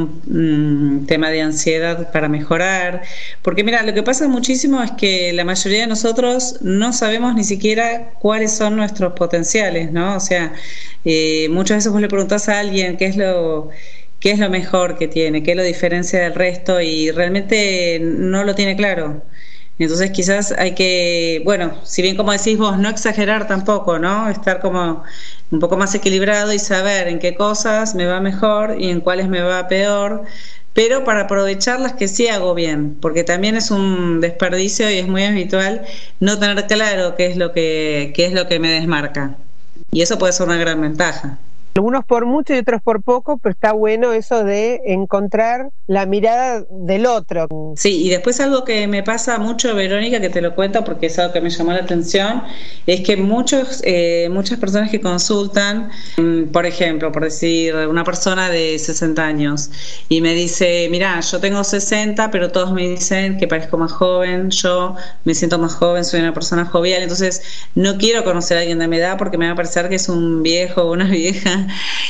D: algún tema de ansiedad para mejorar, porque mira, lo que pasa muchísimo es que la mayoría de nosotros no sabemos ni siquiera cuáles son nuestros potenciales, ¿no? O sea, muchas veces vos le preguntás a alguien qué es lo mejor que tiene, qué lo diferencia del resto y realmente no lo tiene claro. Entonces quizás hay que, bueno, si bien como decís vos, no exagerar tampoco, ¿no? Estar como un poco más equilibrado y saber en qué cosas me va mejor y en cuáles me va peor, pero para aprovechar las que sí hago bien, porque también es un desperdicio y es muy habitual no tener claro qué es lo que me desmarca. Y eso puede ser una gran ventaja.
C: Algunos por mucho y otros por poco, pero está bueno eso de encontrar la mirada del otro.
D: Sí, y después algo que me pasa mucho, Verónica, que te lo cuento porque es algo que me llamó la atención, es que muchas personas que consultan, por ejemplo, por decir, una persona de 60 años, y me dice, mirá, yo tengo 60, pero todos me dicen que parezco más joven, yo me siento más joven, soy una persona jovial, entonces no quiero conocer a alguien de mi edad porque me va a parecer que es un viejo o una vieja.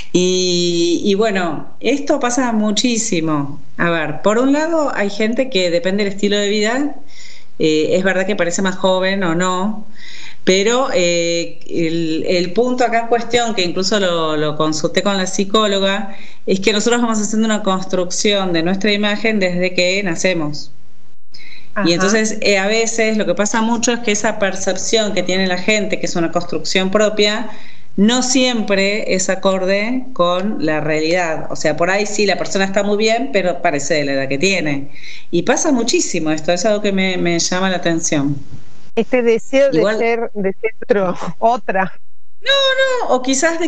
D: Y bueno, esto pasa muchísimo. A ver, por un lado hay gente que depende del estilo de vida, es verdad que parece más joven o no, pero el punto acá en cuestión, que incluso lo consulté con la psicóloga, es que nosotros vamos haciendo una construcción de nuestra imagen desde que nacemos. Ajá. Y entonces a veces lo que pasa mucho es que esa percepción que tiene la gente, que es una construcción propia, no siempre es acorde con la realidad. O sea, por ahí sí, la persona está muy bien, pero parece de la edad que tiene. Y pasa muchísimo esto, es algo que me llama la atención.
C: Este deseo de ser otra.
D: No, o quizás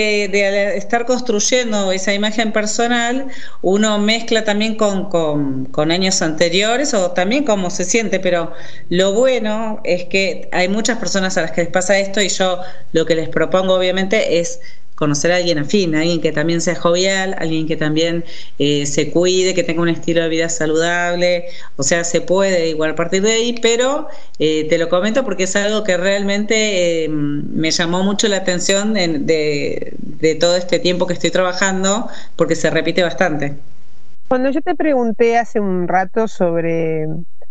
D: de estar construyendo esa imagen personal, uno mezcla también con años anteriores o también cómo se siente, pero lo bueno es que hay muchas personas a las que les pasa esto y yo lo que les propongo obviamente es conocer a alguien afín, alguien que también sea jovial, alguien que también se cuide, que tenga un estilo de vida saludable, o sea, se puede igual partir de ahí, pero te lo comento porque es algo que realmente me llamó mucho la atención de todo este tiempo que estoy trabajando, porque se repite bastante.
C: Cuando yo te pregunté hace un rato sobre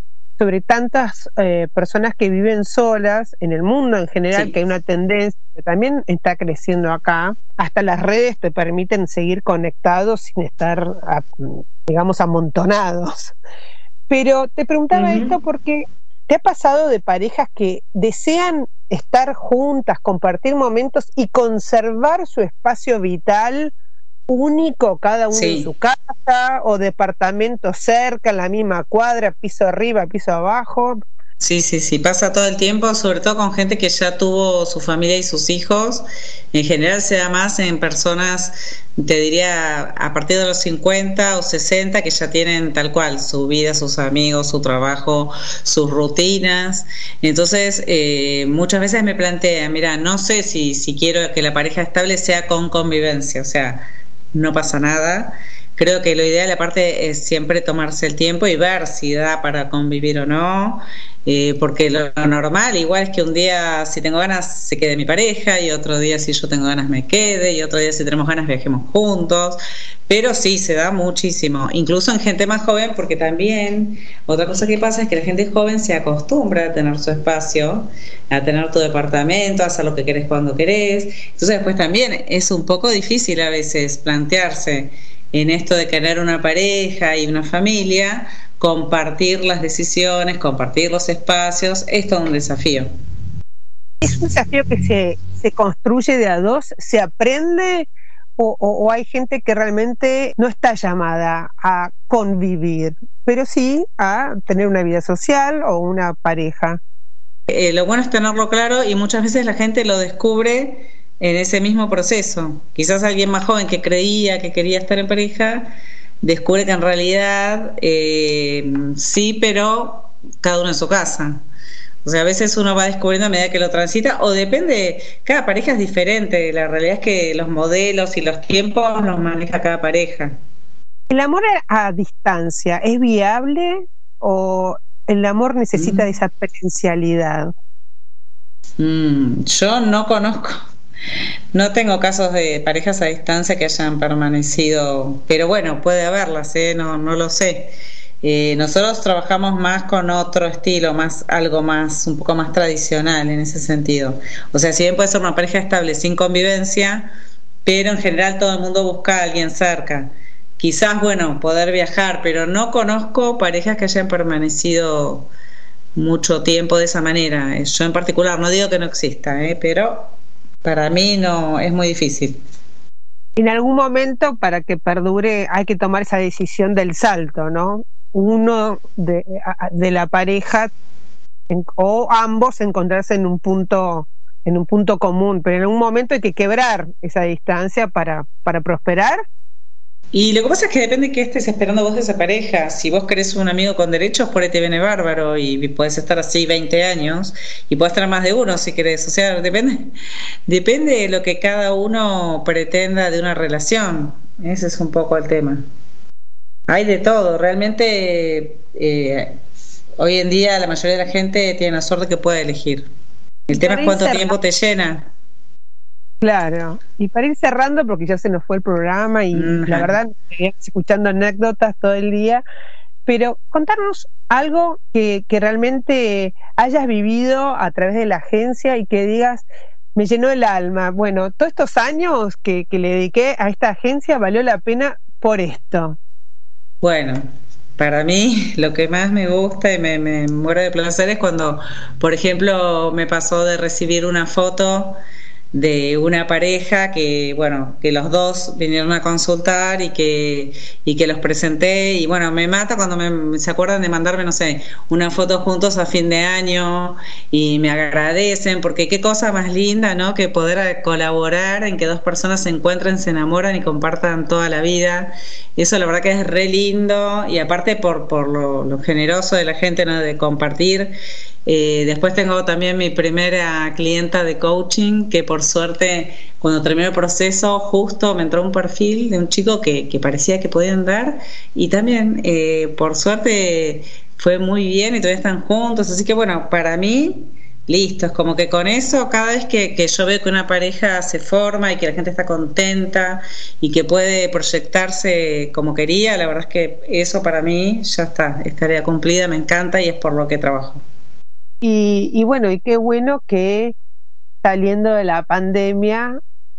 C: tantas personas que viven solas en el mundo en general, sí, que hay una tendencia que también está creciendo acá, hasta las redes te permiten seguir conectados sin estar, digamos, amontonados. Pero te preguntaba esto porque ¿te ha pasado de parejas que desean estar juntas, compartir momentos y conservar su espacio vital único, cada uno en su casa o departamento cerca, en la misma cuadra, piso arriba, piso abajo?
D: Sí, pasa todo el tiempo, sobre todo con gente que ya tuvo su familia y sus hijos. En general se da más en personas, te diría, a partir de los 50 o 60, que ya tienen tal cual su vida, sus amigos, su trabajo, sus rutinas. Entonces, muchas veces me plantean, mira, no sé si quiero que la pareja estable sea con convivencia, o sea, no pasa nada, Creo que lo ideal aparte es siempre tomarse el tiempo y ver si da para convivir o no, porque lo normal igual es que un día si tengo ganas se quede mi pareja y otro día si yo tengo ganas me quede y otro día si tenemos ganas viajemos juntos, pero sí se da muchísimo, incluso en gente más joven, porque también otra cosa que pasa es que la gente joven se acostumbra a tener su espacio, a tener tu departamento, a hacer lo que querés cuando querés, entonces después también es un poco difícil a veces plantearse en esto de tener una pareja y una familia, compartir las decisiones, compartir los espacios, es todo un desafío.
C: ¿Es un desafío que se construye de a dos, se aprende o hay gente que realmente no está llamada a convivir, pero sí a tener una vida social o una pareja?
D: Lo bueno es tenerlo claro y muchas veces la gente lo descubre en ese mismo proceso. Quizás alguien más joven que creía que quería estar en pareja descubre que en realidad sí, pero cada uno en su casa. O sea, a veces uno va descubriendo a medida que lo transita, o depende, cada pareja es diferente, la realidad es que los modelos y los tiempos los maneja cada pareja.
C: ¿El amor a distancia es viable o el amor necesita de esa presencialidad?
D: Yo no conozco, no tengo casos de parejas a distancia que hayan permanecido, pero bueno, puede haberlas, no lo sé. Nosotros trabajamos más con otro estilo, más algo más, un poco más tradicional en ese sentido. O sea, si bien puede ser una pareja estable sin convivencia, pero en general todo el mundo busca a alguien cerca. Quizás, bueno, poder viajar, pero no conozco parejas que hayan permanecido mucho tiempo de esa manera. Yo en particular, no digo que no exista, pero para mí no, es muy difícil.
C: En algún momento, para que perdure, hay que tomar esa decisión del salto, ¿no? Uno de la pareja o ambos encontrarse en un punto común, pero en algún momento hay que quebrar esa distancia para prosperar.
D: Y lo que pasa es que depende de qué estés esperando vos de esa pareja. Si vos querés un amigo con derechos, por ahí te viene bárbaro y podés estar así 20 años y podés tener más de uno si querés. O sea, depende de lo que cada uno pretenda de una relación. Ese es un poco el tema. Hay de todo. Realmente hoy en día la mayoría de la gente tiene la suerte que puede elegir. El tema es cuánto tiempo te llena.
C: Claro, y para ir cerrando, porque ya se nos fue el programa y la verdad, escuchando anécdotas todo el día, pero contarnos algo que realmente hayas vivido a través de la agencia y que digas, me llenó el alma. Bueno, todos estos años que le dediqué a esta agencia valió la pena por esto.
D: Bueno, para mí lo que más me gusta y me muero de placer es cuando, por ejemplo, me pasó de recibir una foto de una pareja que, bueno, que los dos vinieron a consultar y que los presenté y bueno, me mata cuando se acuerdan de mandarme, no sé, una foto juntos a fin de año y me agradecen, porque qué cosa más linda, ¿no? Que poder colaborar en que dos personas se encuentren, se enamoran y compartan toda la vida. Eso la verdad que es re lindo y aparte por lo generoso de la gente, ¿no? De compartir. Después tengo también mi primera clienta de coaching que por suerte cuando terminó el proceso justo me entró un perfil de un chico que parecía que podían dar y también por suerte fue muy bien y todavía están juntos, así que bueno, para mí listo, es como que con eso cada vez que yo veo que una pareja se forma y que la gente está contenta y que puede proyectarse como quería, la verdad es que eso para mí ya está, es tarea cumplida, me encanta y es por lo que trabajo.
C: Y bueno, y qué bueno que saliendo de la pandemia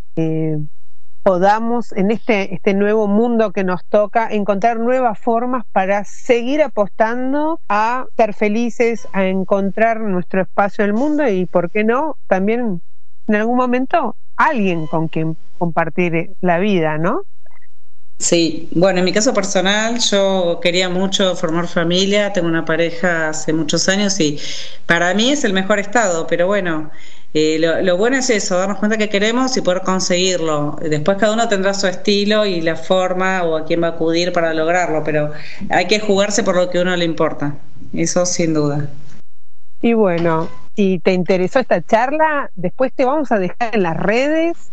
C: podamos en este nuevo mundo que nos toca encontrar nuevas formas para seguir apostando a ser felices, a encontrar nuestro espacio en el mundo y, ¿por qué no?, también en algún momento alguien con quien compartir la vida, ¿no?
D: Sí, bueno, en mi caso personal yo quería mucho formar familia, tengo una pareja hace muchos años y para mí es el mejor estado, pero bueno, lo bueno es eso, darnos cuenta que queremos y poder conseguirlo. Después cada uno tendrá su estilo y la forma o a quién va a acudir para lograrlo, pero hay que jugarse por lo que a uno le importa, eso sin duda.
C: Y bueno, si te interesó esta charla, después te vamos a dejar en las redes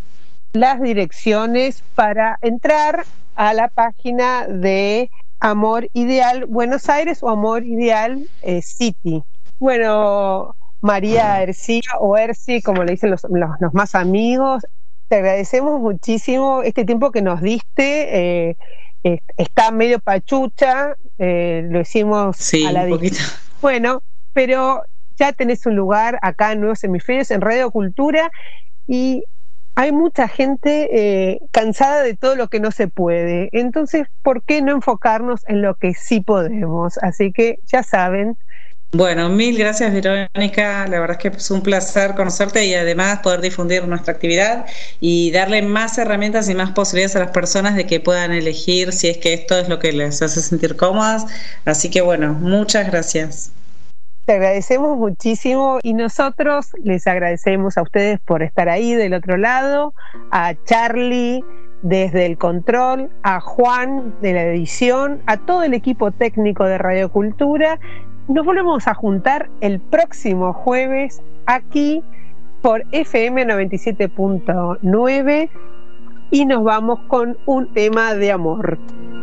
C: las direcciones para entrar a la página de Amor Ideal Buenos Aires o Amor Ideal City. Bueno, María Ercía o Erci, como le dicen los más amigos, te agradecemos muchísimo este tiempo que nos diste. Está medio pachucha, lo hicimos
D: sí,
C: a la
D: un poquito.
C: Bueno, pero ya tenés un lugar acá en Nuevos Hemisferios, en Radio Cultura, y hay mucha gente cansada de todo lo que no se puede. Entonces, ¿por qué no enfocarnos en lo que sí podemos? Así que ya saben.
D: Bueno, mil gracias, Verónica. La verdad es que es un placer conocerte y además poder difundir nuestra actividad y darle más herramientas y más posibilidades a las personas de que puedan elegir si es que esto es lo que les hace sentir cómodas. Así que bueno, muchas gracias.
C: Te agradecemos muchísimo y nosotros les agradecemos a ustedes por estar ahí del otro lado, a Charlie desde el control, a Juan de la edición, a todo el equipo técnico de Radio Cultura. Nos volvemos a juntar el próximo jueves aquí por FM 97.9 y nos vamos con un tema de amor.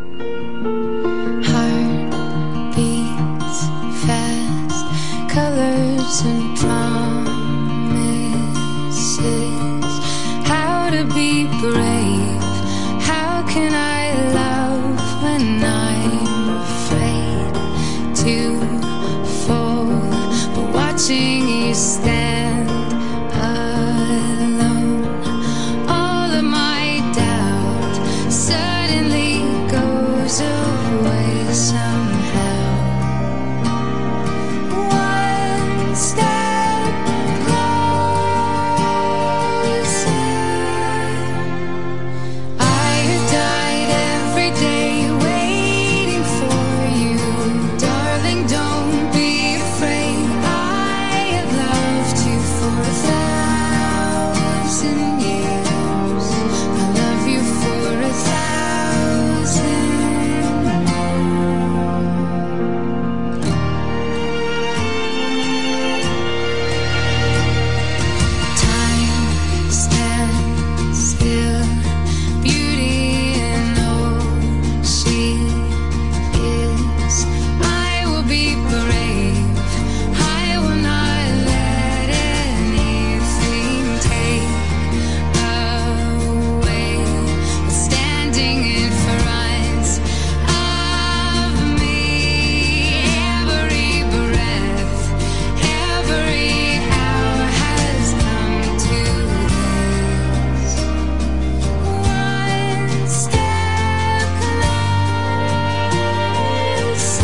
E: Heart beats fast, colors and promises. How to be brave? How can I love when I'm afraid to fall? But watching you stand alone, all of my doubt suddenly goes away somehow. One step closer. I have died every day waiting for you, darling. Don't be afraid. I have loved you for 1,000 years. I love you for 1,000 Time stands still, beauty in all she is. I will be brave. I will not let anything take away the standing in front of me. Every breath, every hour has come to this. One step closer.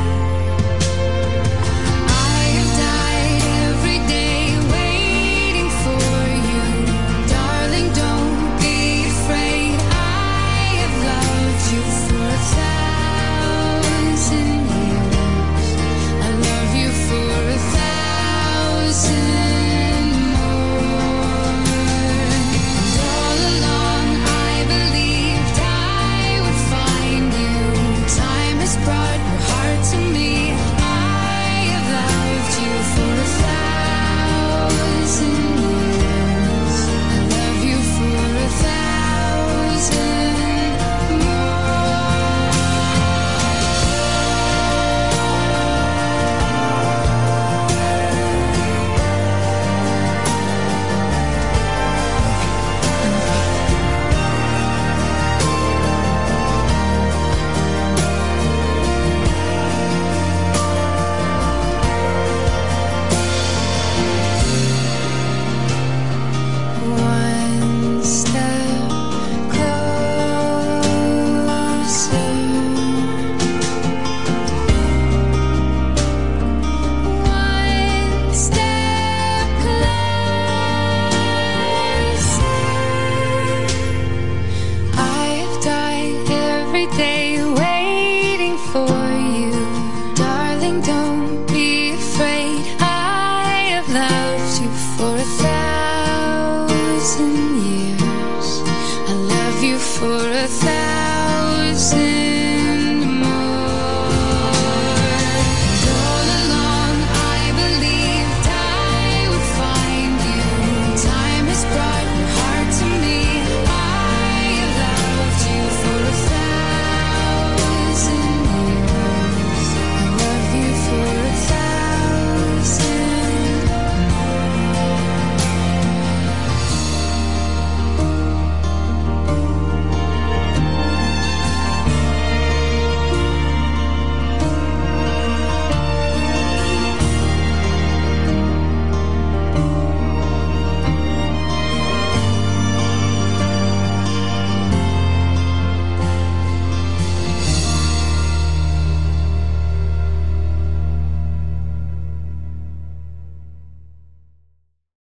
E: I have died every day waiting for you, darling. Don't be afraid. I have loved you for 1,000 years. I love you for 1,000 more. And all along I believed I would find you. Time has brought your heart to me. I have loved you for 1,000 years. I love you for 1,000 One step closer. One step closer. I have died every day waiting for you, darling. Don't